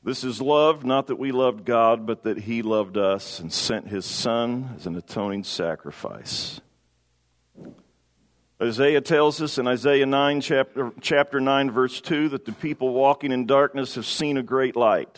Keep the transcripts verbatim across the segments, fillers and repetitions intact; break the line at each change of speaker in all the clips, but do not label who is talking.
This is love, not that we loved God, but that He loved us and sent His Son as an atoning sacrifice. Isaiah tells us in Isaiah nine, chapter, chapter nine, verse two, that the people walking in darkness have seen a great light.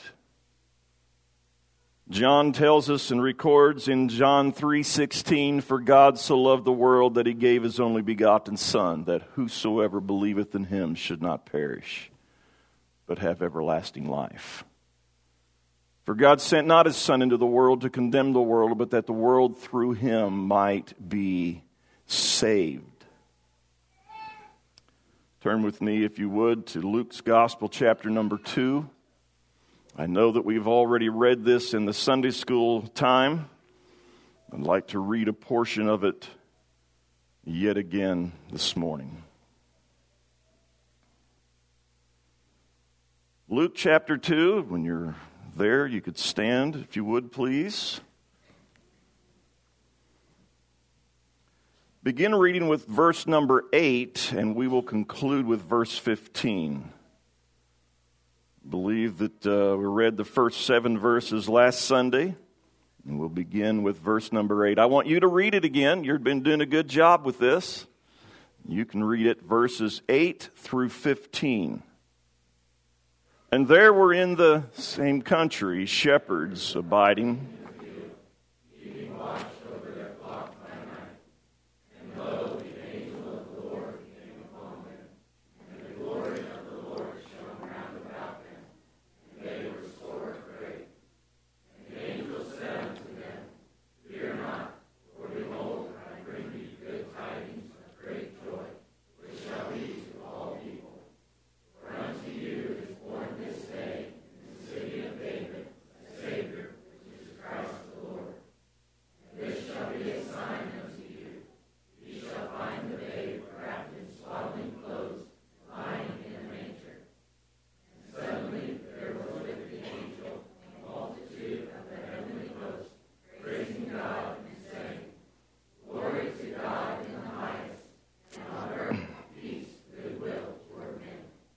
John tells us and records in John three sixteen, for God so loved the world that He gave His only begotten Son, that whosoever believeth in Him should not perish, but have everlasting life. For God sent not His Son into the world to condemn the world, but that the world through Him might be saved. Turn with me, if you would, to Luke's Gospel, chapter number two. I know that we've already read this in the Sunday school time. I'd like to read a portion of it yet again this morning. Luke chapter two, when you're there, you could stand, if you would, please. Begin reading with verse number eight, and we will conclude with verse fifteen. I believe that uh, we read the first seven verses last Sunday, and we'll begin with verse number eight. I want you to read it again. You've been doing a good job with this. You can read it, verses eight through fifteen. And there were in the same country shepherds abiding,
keeping watch over their flock by night. And lo, the angel of the Lord came upon them, and the glory of the Lord shone round about them, and they were sore afraid. And the angel said unto them, Fear not, for behold, I bring you good tidings of great joy, which shall be to all people. For unto you is born this day in the city of David a Savior, which is Christ the Lord. And this shall be a sign unto you. Ye shall find the babe wrapped in swaddling clothes, lying in a manger. And suddenly there was with the angel a multitude of the heavenly host, praising God and saying, Glory to God in the highest, and on earth peace, goodwill toward men.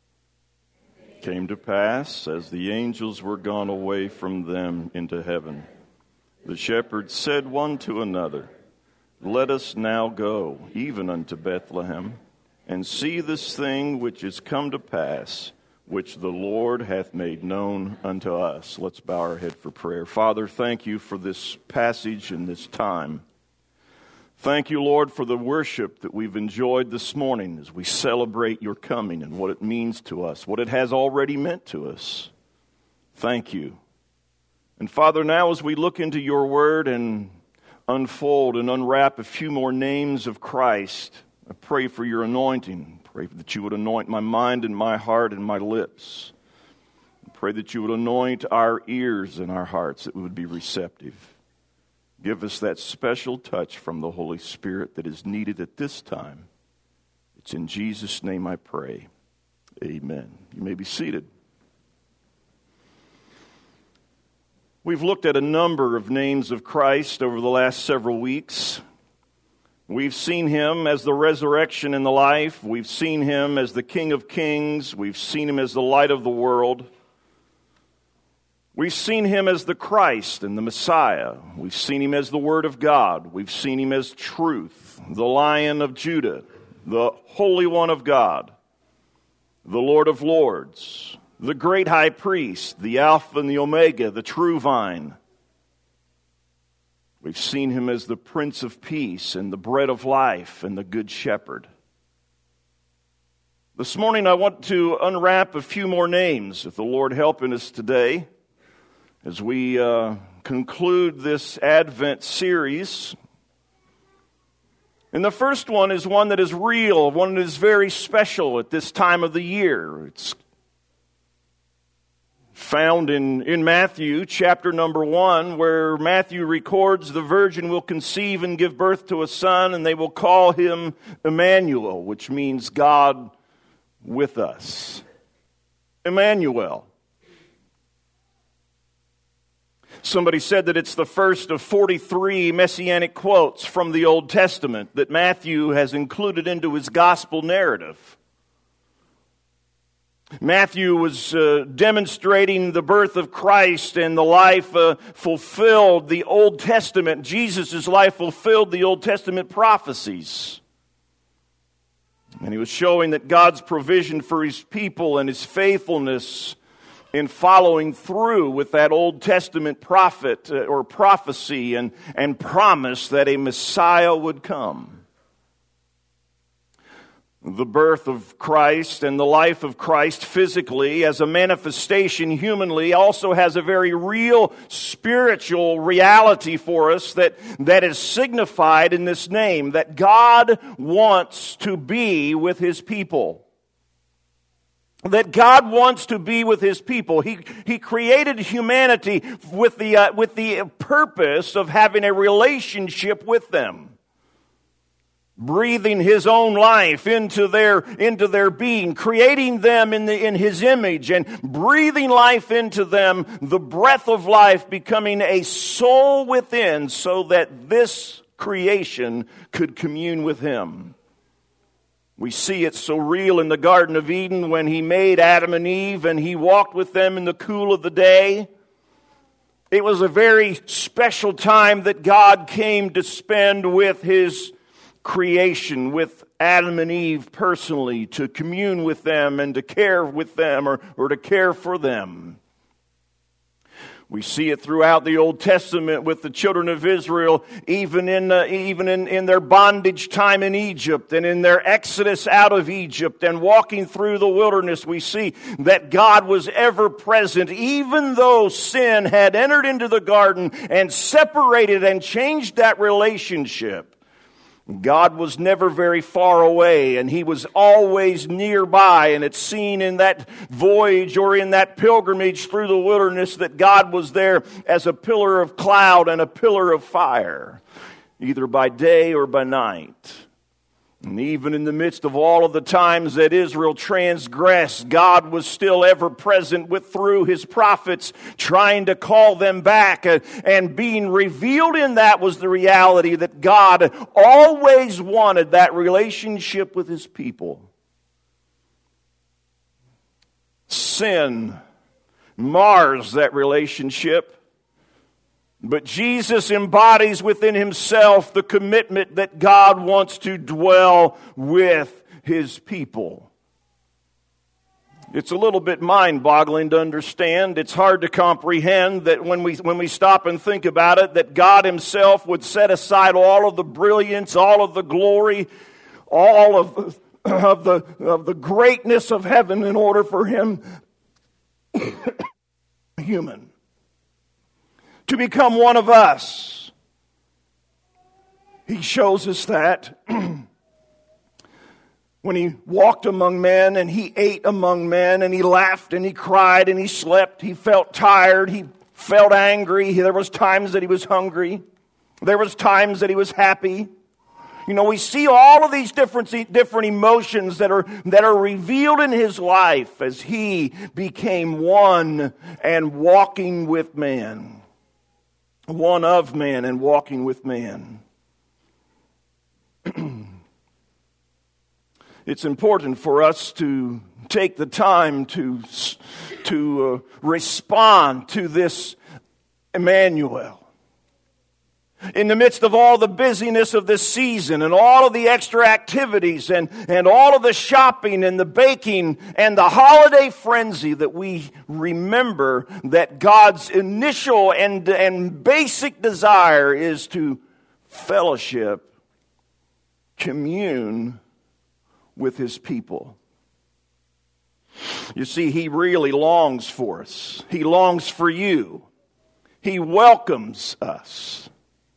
Came to pass, as the angels were gone away from them into heaven, the shepherds said one to another, Let us now go, even unto Bethlehem, and see this thing which is come to pass, which the Lord hath made known unto us. Let's bow our head for prayer. Father, thank you for this passage and this time. Thank you, Lord, for the worship that we've enjoyed this morning as we celebrate your coming and what it means to us, what it has already meant to us. Thank you. And Father, now as we look into your word and unfold and unwrap a few more names of Christ, I pray for your anointing. Pray that you would anoint my mind and my heart and my lips. I pray that you would anoint our ears and our hearts, that we would be receptive. Give us that special touch from the Holy Spirit that is needed at this time. It's in Jesus' name I pray. Amen. You may be seated. We've looked at a number of names of Christ over the last several weeks. We've seen Him as the resurrection and the life. We've seen Him as the King of Kings. We've seen Him as the light of the world. We've seen Him as the Christ and the Messiah. We've seen Him as the Word of God. We've seen Him as truth, the Lion of Judah, the Holy One of God, the Lord of Lords, the great high priest, the Alpha and the Omega, the true vine. We've seen Him as the Prince of Peace and the bread of life and the Good Shepherd. This morning I want to unwrap a few more names, with the Lord helping us today, as we uh, conclude this Advent series. And the first one is one that is real, one that is very special at this time of the year. It's found in, in Matthew chapter number one, where Matthew records the virgin will conceive and give birth to a son, and they will call him Emmanuel, which means God with us. Emmanuel. Somebody said that it's the first of forty-three messianic quotes from the Old Testament that Matthew has included into his gospel narrative. Matthew was uh, demonstrating the birth of Christ, and the life uh, fulfilled the Old Testament. Jesus' life fulfilled the Old Testament prophecies. And he was showing that God's provision for his people and his faithfulness in following through with that Old Testament prophet uh, or prophecy and, and promise that a Messiah would come. The birth of Christ and the life of Christ physically as a manifestation humanly also has a very real spiritual reality for us that, that is signified in this name, that God wants to be with his people. That God wants to be with his people. He, he created humanity with the, uh, with the purpose of having a relationship with them. Breathing his own life into their, into their being, creating them in, the, in his image, and breathing life into them, the breath of life becoming a soul within so that this creation could commune with him. We see it so real in the Garden of Eden when he made Adam and Eve and he walked with them in the cool of the day. It was a very special time that God came to spend with his creation, with Adam and Eve personally, to commune with them and to care with them or, or to care for them. We see it throughout the Old Testament with the children of Israel, even in uh, even in, in their bondage time in Egypt and in their exodus out of Egypt and walking through the wilderness. We see that God was ever present, even though sin had entered into the garden and separated and changed that relationship. God was never very far away, and he was always nearby, and it's seen in that voyage or in that pilgrimage through the wilderness that God was there as a pillar of cloud and a pillar of fire, either by day or by night. And even in the midst of all of the times that Israel transgressed, God was still ever present with through his prophets, trying to call them back. And being revealed in that was the reality that God always wanted that relationship with his people. Sin mars that relationship. But Jesus embodies within himself the commitment that God wants to dwell with his people. It's a little bit mind-boggling to understand. It's hard to comprehend that when we when we stop and think about it, that God himself would set aside all of the brilliance, all of the glory, all of, of, the, of the greatness of heaven in order for him, human, to become one of us. He shows us that when he walked among men and he ate among men and he laughed and he cried and he slept. He felt tired. He felt angry. There was times that he was hungry. There was times that he was happy. You know, we see all of these different, different emotions that are, that are revealed in his life as he became one and walking with man. One of man and walking with man. It's important for us to take the time to, to uh, respond to this Emmanuel. In the midst of all the busyness of this season and all of the extra activities and, and all of the shopping and the baking and the holiday frenzy, that we remember that God's initial and, and basic desire is to fellowship, commune with his people. You see, he really longs for us. He longs for you. He welcomes us.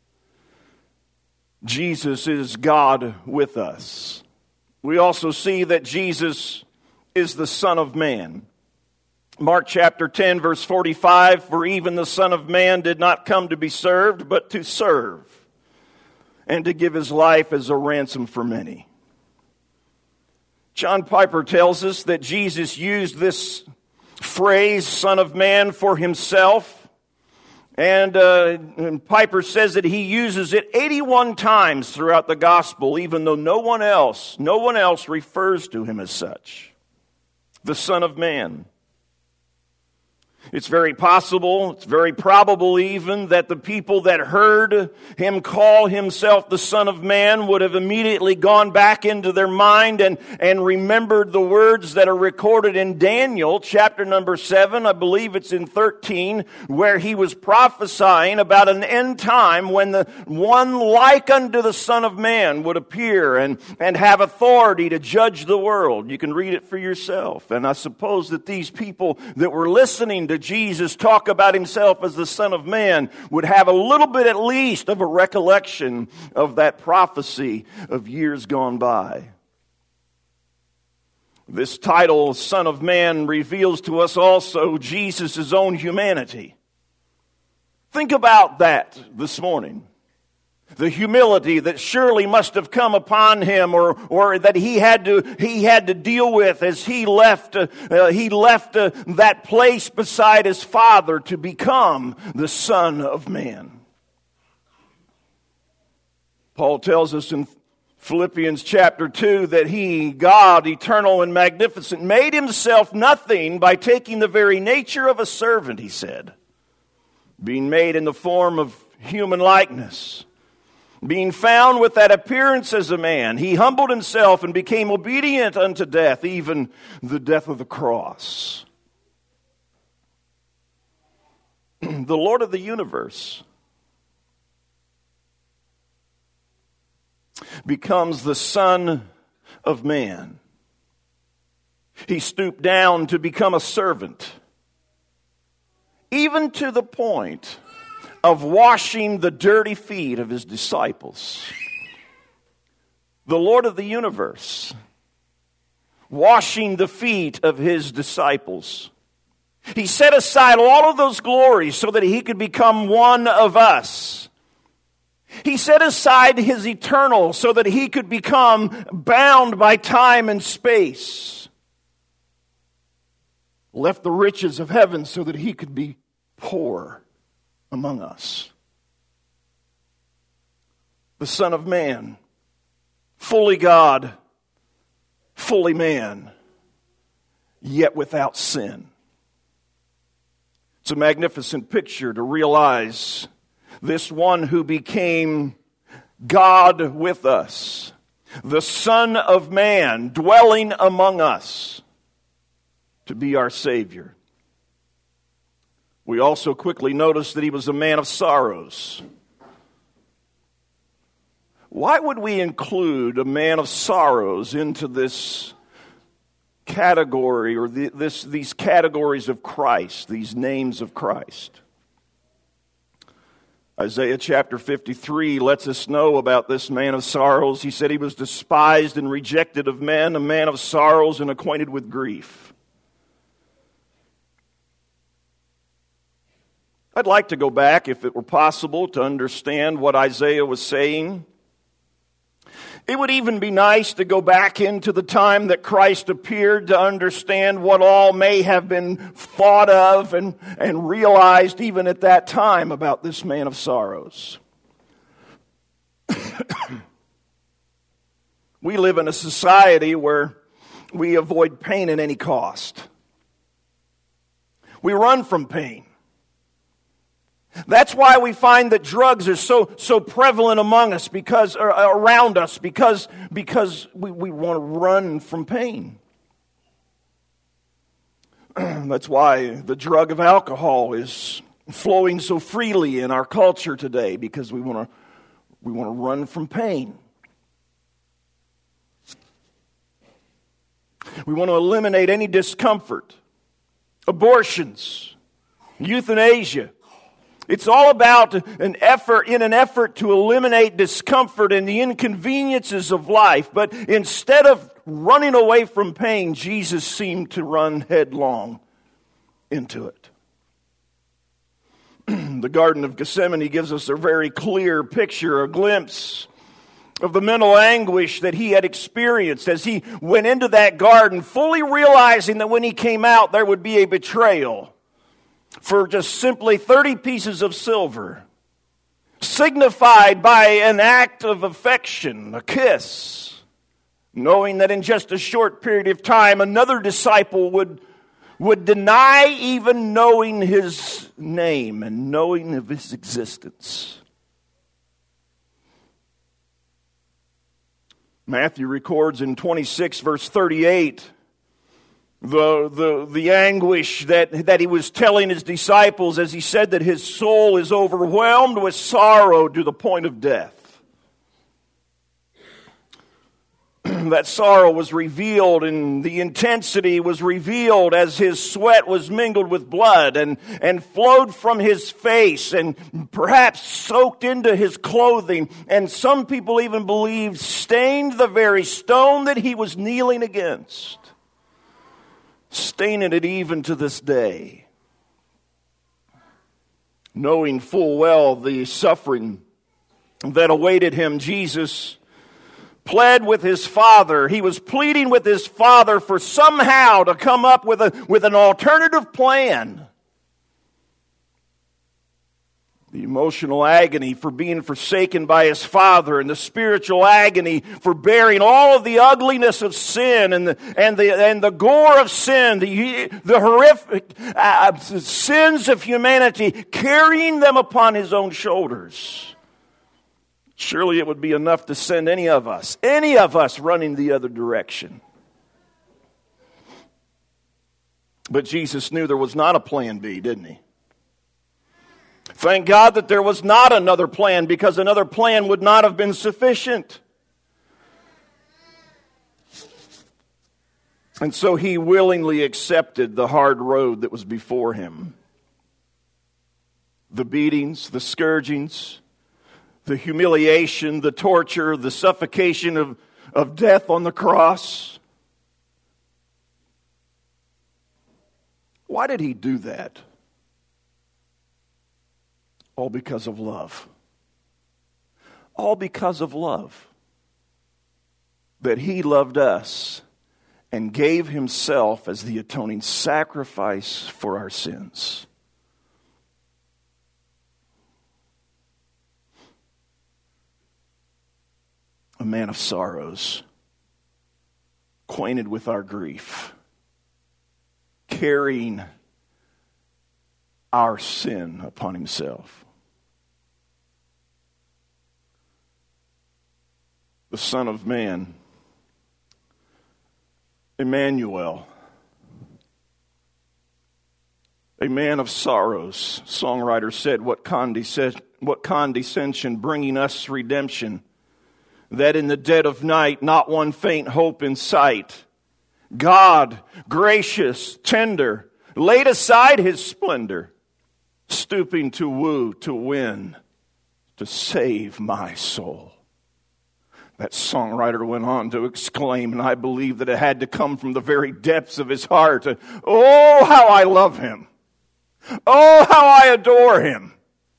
Jesus is God with us. We also see that Jesus is the Son of Man. Mark chapter ten, verse forty-five, for even the Son of Man did not come to be served, but to serve, and to give his life as a ransom for many. John Piper tells us that Jesus used this phrase, Son of Man, for himself. And, uh, and Piper says that he uses it eighty-one times throughout the gospel, even though no one else, no one else refers to him as such. the Son of Man. It's very possible, it's very probable even, that the people that heard him call himself the Son of Man would have immediately gone back into their mind and, and remembered the words that are recorded in Daniel, chapter number seven, I believe it's in thirteen, where he was prophesying about an end time when the one like unto the Son of Man would appear and, and have authority to judge the world. You can read it for yourself. And I suppose that these people that were listening to Jesus talk about himself as the Son of Man would have a little bit at least of a recollection of that prophecy of years gone by. This title, Son of Man, reveals to us also Jesus' own humanity. Think about that this morning. The humility that surely must have come upon him, or or that he had to he had to deal with as he left uh, uh, he left uh, that place beside his Father to become the Son of Man. Paul tells us in Philippians chapter two that he, God, eternal and magnificent, made himself nothing by taking the very nature of a servant, he said, being made in the form of human likeness. Being found with that appearance as a man, he humbled himself and became obedient unto death, even the death of the cross. The Lord of the universe becomes the Son of Man. He stooped down to become a servant, even to the point of washing the dirty feet of his disciples. The Lord of the universe, washing the feet of his disciples. He set aside all of those glories so that he could become one of us. He set aside his eternal so that he could become bound by time and space. Left the riches of heaven so that he could be poor among us. The Son of Man, fully God, fully man, yet without sin. It's a magnificent picture to realize this one who became God with us, the Son of Man dwelling among us, to be our Savior. We also quickly notice that he was a man of sorrows. Why would we include a man of sorrows into this category, or the, this, these categories of Christ, these names of Christ? Isaiah chapter fifty-three lets us know about this man of sorrows. He said he was despised and rejected of men, a man of sorrows and acquainted with grief. I'd like to go back, if it were possible, to understand what Isaiah was saying. It would even be nice to go back into the time that Christ appeared to understand what all may have been thought of and, and realized even at that time about this man of sorrows. We live in a society where we avoid pain at any cost. We run from pain. That's why we find that drugs are so so prevalent among us, because or around us, because because we, we want to run from pain. That's why the drug of alcohol is flowing so freely in our culture today, because we want to we want to run from pain. We want to eliminate any discomfort. Abortions, euthanasia. It's all about an effort, in an effort to eliminate discomfort and the inconveniences of life. But instead of running away from pain, Jesus seemed to run headlong into it. The Garden of Gethsemane gives us a very clear picture, a glimpse of the mental anguish that he had experienced as he went into that garden, fully realizing that when he came out there would be a betrayal for just simply thirty pieces of silver, signified by an act of affection, a kiss, knowing that in just a short period of time, another disciple would, would deny even knowing his name and knowing of his existence. Matthew records in twenty-six, verse thirty-eight, the, the, the anguish that, that he was telling his disciples as he said that his soul is overwhelmed with sorrow to the point of death. That sorrow was revealed and the intensity was revealed as his sweat was mingled with blood and, and flowed from his face and perhaps soaked into his clothing. And some people even believed stained the very stone that he was kneeling against. Staining it even to this day. Knowing full well the suffering that awaited him, Jesus pled with his Father. He was pleading with his Father for somehow to come up with a with an alternative plan. The emotional agony for being forsaken by his Father, and the spiritual agony for bearing all of the ugliness of sin and the and the and the gore of sin, the the horrific uh, sins of humanity, carrying them upon his own shoulders. Surely it would be enough to send any of us, any of us running the other direction. But Jesus knew there was not a plan B, didn't he? Thank God that there was not another plan, because another plan would not have been sufficient. And so he willingly accepted the hard road that was before him. The beatings, the scourgings, the humiliation, the torture, the suffocation of, of death on the cross. Why did he do that? All because of love. All because of love. That he loved us and gave himself as the atoning sacrifice for our sins. A man of sorrows, acquainted with our grief, carrying our sin upon himself. The Son of Man, Emmanuel, a man of sorrows. Songwriter said, what condescension, what condescension bringing us redemption, that in the dead of night not one faint hope in sight. God, gracious, tender, laid aside his splendor, stooping to woo, to win, to save my soul. That songwriter went on to exclaim, and I believe that it had to come from the very depths of his heart. Oh, how I love him. Oh, how I adore him.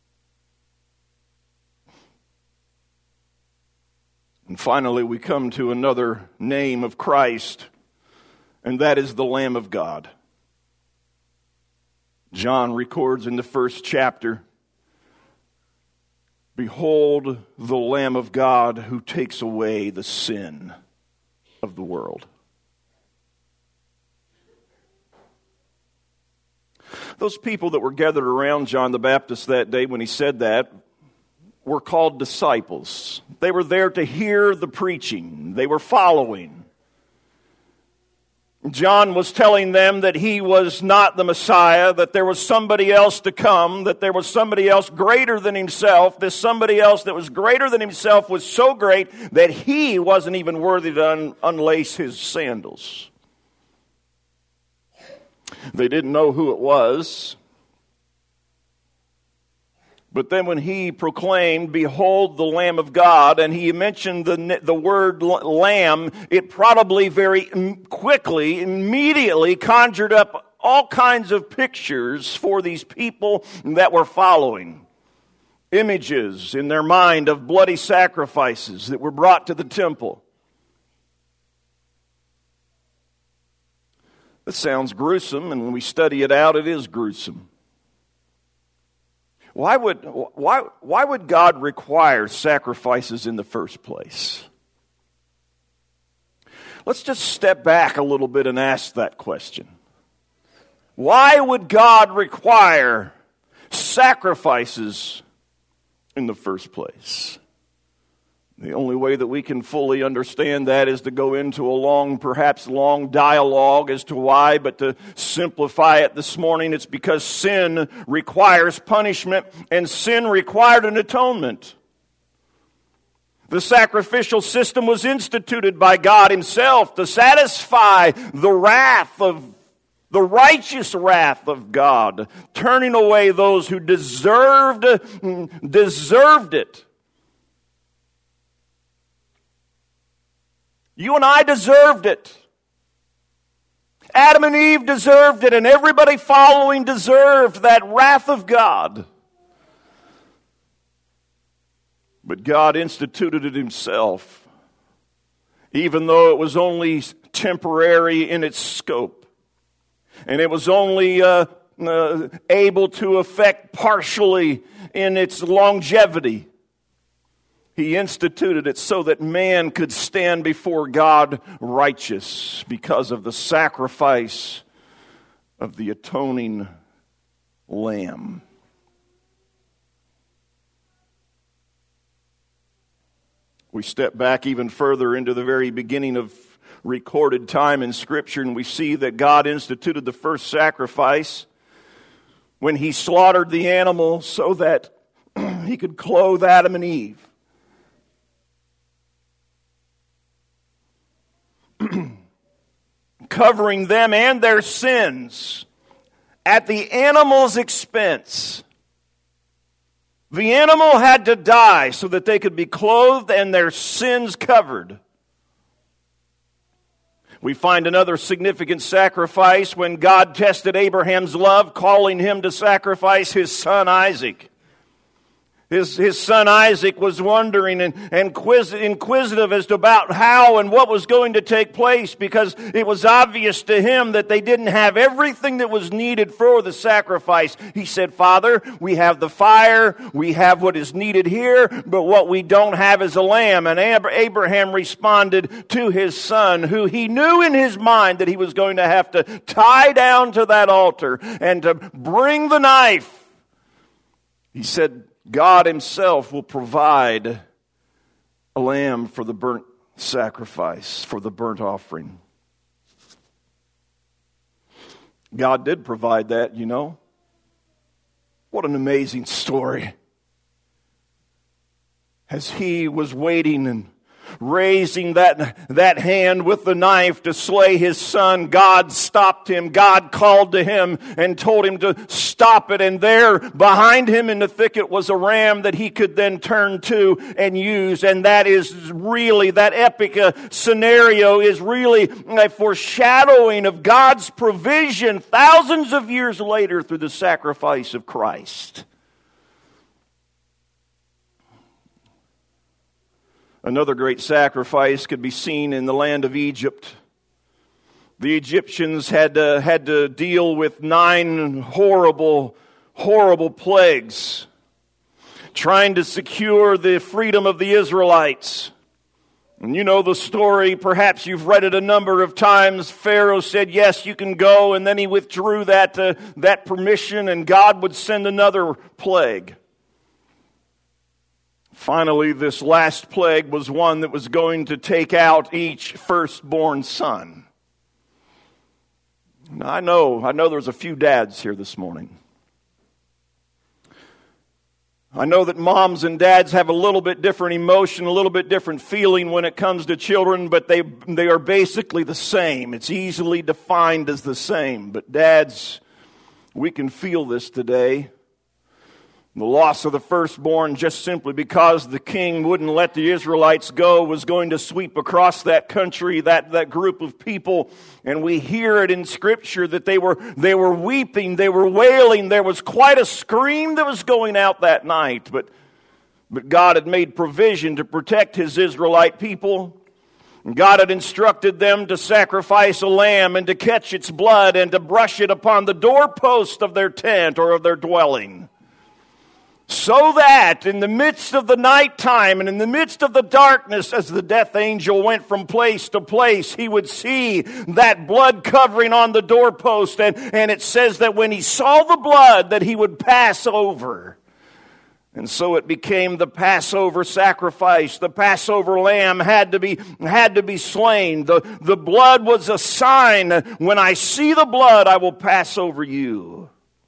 And finally, we come to another name of Christ, and that is the Lamb of God. John records in the first chapter, behold the Lamb of God who takes away the sin of the world. Those people that were gathered around John the Baptist that day when he said that were called disciples. They were there to hear the preaching. They were following. John was telling them that he was not the Messiah, that there was somebody else to come, that there was somebody else greater than himself. This somebody else that was greater than himself was so great that he wasn't even worthy to un- unlace his sandals. They didn't know who it was. But then when he proclaimed, behold the Lamb of God, and he mentioned the, the word lamb, it probably very quickly, immediately conjured up all kinds of pictures for these people that were following. Images in their mind of bloody sacrifices that were brought to the temple. This sounds gruesome, and when we study it out, it is gruesome. Why would why why would God require sacrifices in the first place? Let's just step back a little bit and ask that question. Why would God require sacrifices in the first place? The only way that we can fully understand that is to go into a long, perhaps long dialogue as to why, but to simplify it this morning, it's because sin requires punishment, and sin required an atonement. The sacrificial system was instituted by God Himself to satisfy the wrath of the righteous wrath of God, turning away those who deserved deserved it. You and I deserved it. Adam and Eve deserved it, and everybody following deserved that wrath of God. But God instituted it Himself, even though it was only temporary in its scope, and it was only uh, uh, able to affect partially in its longevity. He instituted it so that man could stand before God righteous because of the sacrifice of the atoning Lamb. We step back even further into the very beginning of recorded time in Scripture, and we see that God instituted the first sacrifice when He slaughtered the animal so that He could clothe Adam and Eve. Covering them and their sins at the animal's expense. The animal had to die so that they could be clothed and their sins covered. We find another significant sacrifice when God tested Abraham's love, calling him to sacrifice his son Isaac. His, his son Isaac was wondering and, and quiz, inquisitive as to about how and what was going to take place, because it was obvious to him that they didn't have everything that was needed for the sacrifice. He said, "Father, we have the fire, we have what is needed here, but what we don't have is a lamb." And Abraham responded to his son, who he knew in his mind that he was going to have to tie down to that altar and to bring the knife. He said, God Himself will provide a lamb for the burnt sacrifice, for the burnt offering. God did provide that, you know. What an amazing story. As He was waiting and raising that, that hand with the knife to slay His son, God stopped him. God called to him and told him to stop it. And there behind him in the thicket was a ram that he could then turn to and use. And that is really, that epic uh, scenario is really a foreshadowing of God's provision thousands of years later through the sacrifice of Christ. Another great sacrifice could be seen in the land of Egypt. The Egyptians had uh, had to deal with nine horrible, horrible plagues, trying to secure the freedom of the Israelites. And you know the story, perhaps you've read it a number of times. Pharaoh said, "Yes, you can go," and then he withdrew that, uh, that permission, and God would send another plague. Finally, this last plague was one that was going to take out each firstborn son. Now, I know, I know there's a few dads here this morning. I know that moms and dads have a little bit different emotion, a little bit different feeling when it comes to children, but they they are basically the same. It's easily defined as the same. But dads, we can feel this today. The loss of the firstborn, just simply because the king wouldn't let the Israelites go, was going to sweep across that country, that, that group of people. And we hear it in Scripture that they were, they were weeping, they were wailing. There was quite a scream that was going out that night. But, but God had made provision to protect His Israelite people. God had instructed them to sacrifice a lamb and to catch its blood and to brush it upon the doorpost of their tent or of their dwelling, So that in the midst of the nighttime and in the midst of the darkness, as the death angel went from place to place, he would see that blood covering on the doorpost. And, and it says that when he saw the blood, that he would pass over. And so it became the Passover sacrifice. The Passover lamb had to be, had to be slain. The, the blood was a sign. When I see the blood, I will pass over you.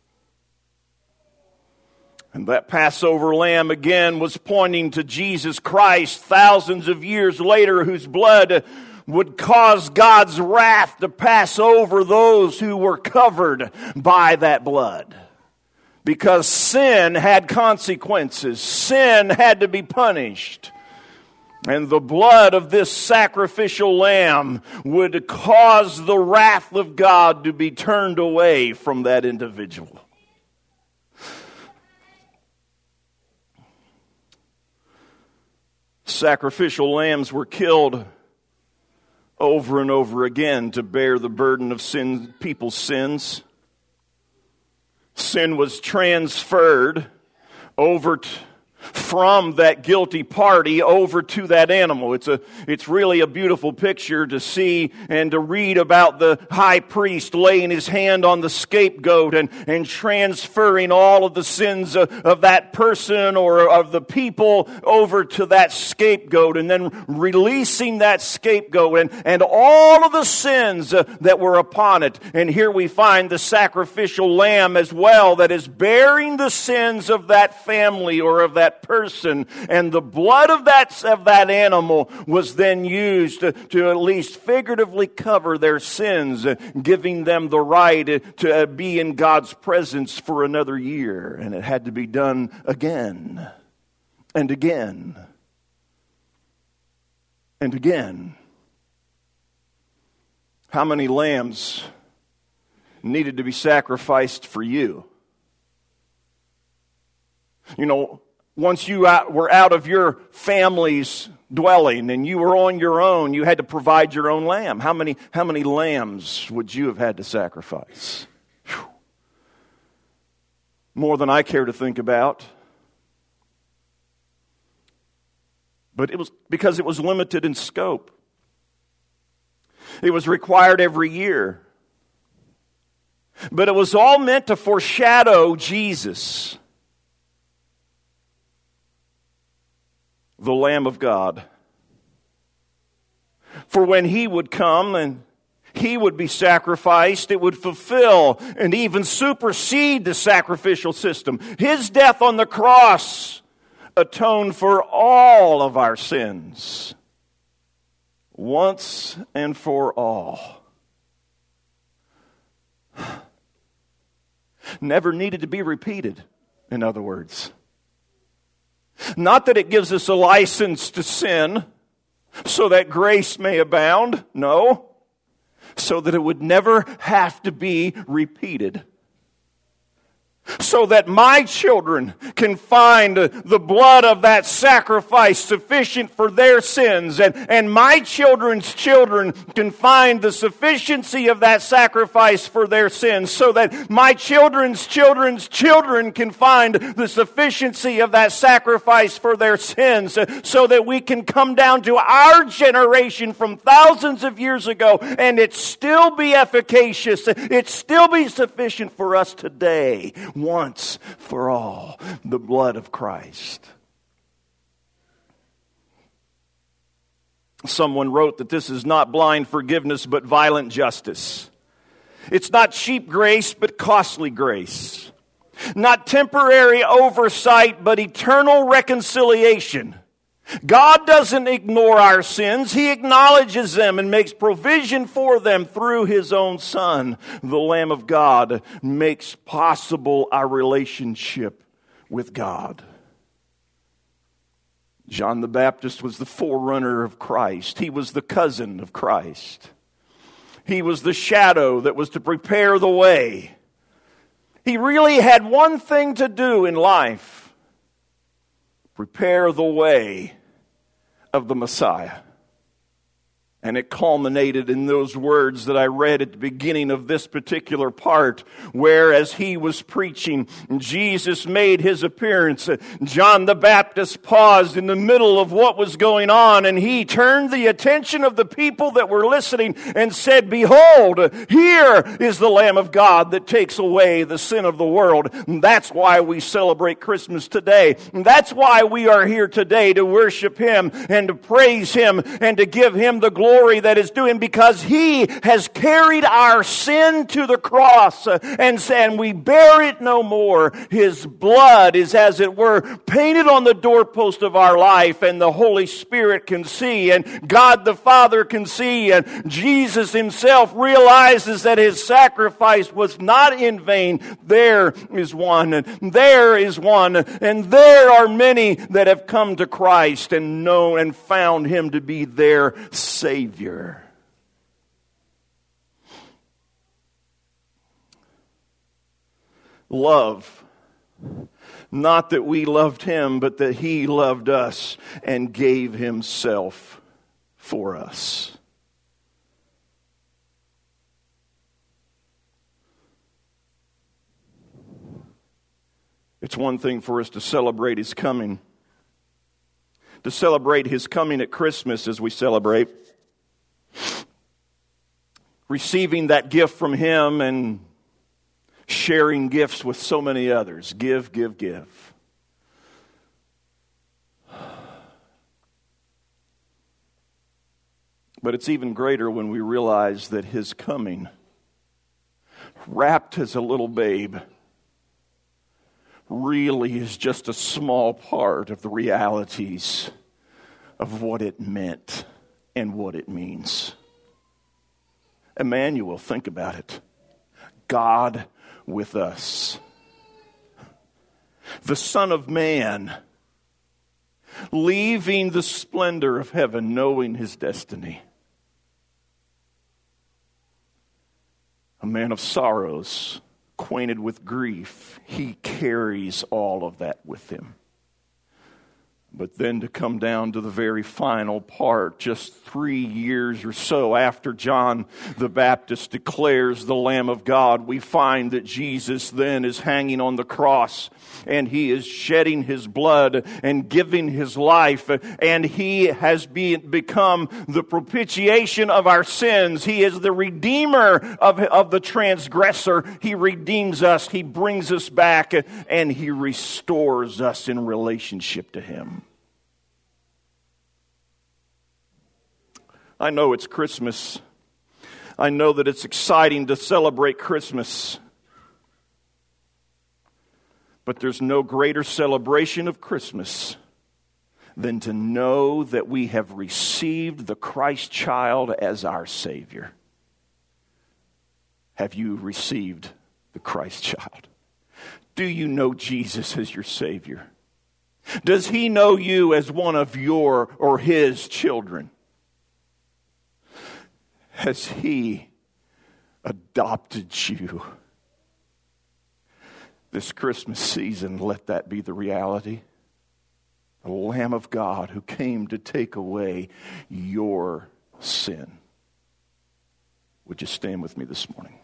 And that Passover lamb again was pointing to Jesus Christ thousands of years later, whose blood would cause God's wrath to pass over those who were covered by that blood. Because sin had consequences. Sin had to be punished. And the blood of this sacrificial lamb would cause the wrath of God to be turned away from that individual. Sacrificial lambs were killed over and over again to bear the burden of sin, people's sins. Sin was transferred over to, from that guilty party over to that animal. It's a, it's really a beautiful picture to see and to read about the high priest laying his hand on the scapegoat and, and transferring all of the sins of, of that person or of the people over to that scapegoat, and then releasing that scapegoat and, and all of the sins uh, that were upon it. And here we find the sacrificial lamb as well, that is bearing the sins of that family or of that person, and the blood of that of that animal was then used to, to at least figuratively cover their sins, giving them the right to be in God's presence for another year. And it had to be done again and again and again. How many lambs needed to be sacrificed for you? You know, once you were out of your family's dwelling and you were on your own, you had to provide your own lamb. How many, how many lambs would you have had to sacrifice? Whew. More than I care to think about. But it was because it was limited in scope. It was required every year. But it was all meant to foreshadow Jesus, the Lamb of God. For when he would come and he would be sacrificed, it would fulfill and even supersede the sacrificial system. His death on the cross atoned for all of our sins, once and for all. Never needed to be repeated, in other words. Not that it gives us a license to sin so that grace may abound. No. So that it would never have to be repeated. So that my children can find the blood of that sacrifice sufficient for their sins, and, and my children's children can find the sufficiency of that sacrifice for their sins, so that my children's children's children can find the sufficiency of that sacrifice for their sins, so that we can come down to our generation from thousands of years ago and it still be efficacious, it still be sufficient for us today. Once for all, the blood of Christ. Someone wrote that this is not blind forgiveness but violent justice. It's not cheap grace but costly grace. Not temporary oversight but eternal reconciliation. God doesn't ignore our sins. He acknowledges them and makes provision for them through His own Son. The Lamb of God makes possible our relationship with God. John the Baptist was the forerunner of Christ. He was the cousin of Christ. He was the shadow that was to prepare the way. He really had one thing to do in life: prepare the way of the Messiah. And it culminated in those words that I read at the beginning of this particular part, where as he was preaching, Jesus made his appearance. John the Baptist paused in the middle of what was going on, and he turned the attention of the people that were listening and said, "Behold, here is the Lamb of God that takes away the sin of the world." And that's why we celebrate Christmas today. And that's why we are here today, to worship him and to praise him and to give him the glory that is due him, because he has carried our sin to the cross, uh, and, and we bear it no more. His blood is, as it were, painted on the doorpost of our life, and the Holy Spirit can see, and God the Father can see, and Jesus himself realizes that his sacrifice was not in vain. There is one, and there is one, and there are many that have come to Christ and known and found him to be their Savior. Savior. Love. Not that we loved him, but that he loved us and gave himself for us. It's one thing for us to celebrate his coming. To celebrate his coming at Christmas, as we celebrate, receiving that gift from him and sharing gifts with so many others. Give, give, give. But it's even greater when we realize that his coming, wrapped as a little babe, really is just a small part of the realities of what it meant and what it means. Emmanuel, think about it. God with us. The Son of Man, leaving the splendor of heaven, knowing his destiny. A man of sorrows, acquainted with grief. He carries all of that with him. But then to come down to the very final part, just three years or so after John the Baptist declares the Lamb of God, we find that Jesus then is hanging on the cross, and he is shedding his blood and giving his life, and he has be, become the propitiation of our sins. He is the redeemer of, of the transgressor. He redeems us, he brings us back, and he restores us in relationship to him. I know it's Christmas. I know that it's exciting to celebrate Christmas. But there's no greater celebration of Christmas than to know that we have received the Christ child as our Savior. Have you received the Christ child? Do you know Jesus as your Savior? Does he know you as one of your or his children? Has he adopted you? This Christmas season, let that be the reality. The Lamb of God who came to take away your sin. Would you stand with me this morning?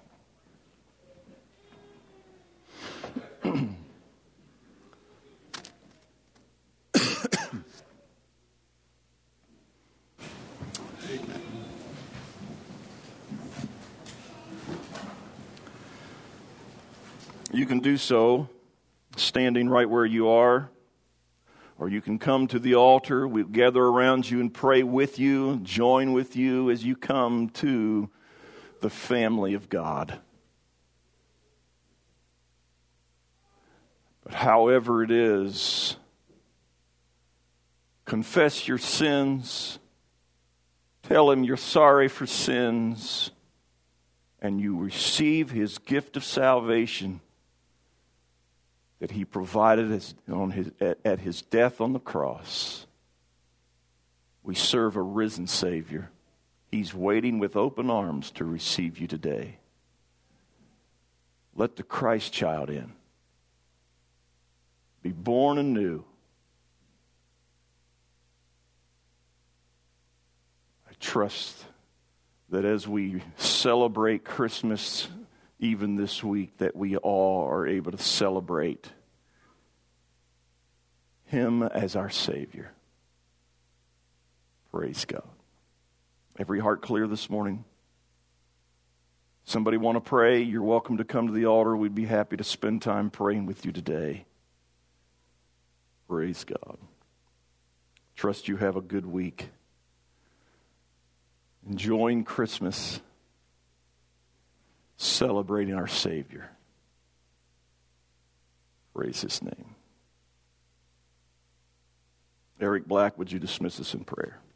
You can do so standing right where you are, or you can come to the altar. We'll gather around you and pray with you, join with you as you come to the family of God. But however it is, confess your sins, tell him you're sorry for sins, and you receive his gift of salvation that he provided as, on his, at, at his death on the cross. We serve a risen Savior. He's waiting with open arms to receive you today. Let the Christ child in. Be born anew. I trust that as we celebrate Christmas even this week, that we all are able to celebrate Him as our Savior. Praise God. Every heart clear this morning? Somebody want to pray? You're welcome to come to the altar. We'd be happy to spend time praying with you today. Praise God. Trust you have a good week. Enjoying Christmas, celebrating our Savior. Praise His name. Eric Black, would you dismiss us in prayer?